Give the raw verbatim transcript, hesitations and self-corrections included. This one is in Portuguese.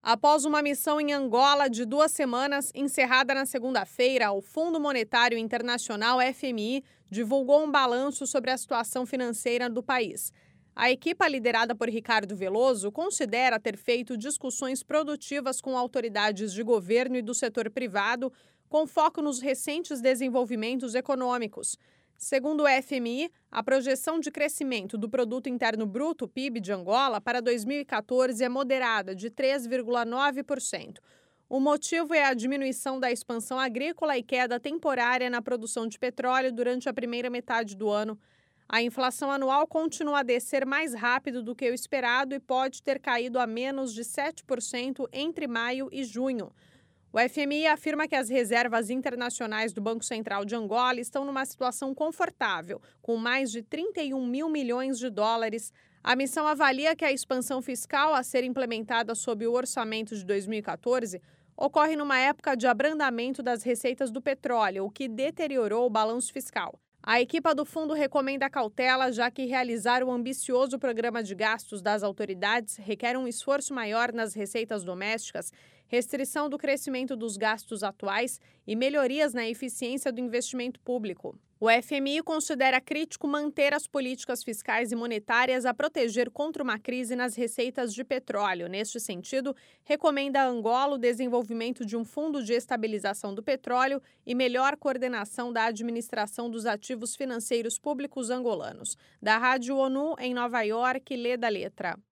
Após uma missão em Angola de duas semanas, encerrada na segunda-feira, o Fundo Monetário Internacional, F M I, divulgou um balanço sobre a situação financeira do país. A equipa, liderada por Ricardo Veloso, considera ter feito discussões produtivas com autoridades de governo e do setor privado, com foco nos recentes desenvolvimentos econômicos. Segundo o F M I, a projeção de crescimento do Produto Interno Bruto, P I B, de Angola para dois mil e quatorze é moderada, de três vírgula nove por cento. O motivo é a diminuição da expansão agrícola e queda temporária na produção de petróleo durante a primeira metade do ano. A inflação anual continua a descer mais rápido do que o esperado e pode ter caído a menos de sete por cento entre maio e junho. O F M I afirma que as reservas internacionais do Banco Central de Angola estão numa situação confortável, com mais de trinta e um mil milhões de dólares. A missão avalia que a expansão fiscal a ser implementada sob o orçamento de dois mil e quatorze ocorre numa época de abrandamento das receitas do petróleo, o que deteriorou o balanço fiscal. A equipa do fundo recomenda cautela, já que realizar o ambicioso programa de gastos das autoridades requer um esforço maior nas receitas domésticas, restrição do crescimento dos gastos atuais e melhorias na eficiência do investimento público. O F M I considera crítico manter as políticas fiscais e monetárias a proteger contra uma crise nas receitas de petróleo. Neste sentido, recomenda a Angola o desenvolvimento de um fundo de estabilização do petróleo e melhor coordenação da administração dos ativos financeiros públicos angolanos. Da Rádio ONU, em Nova York, Leda Letra.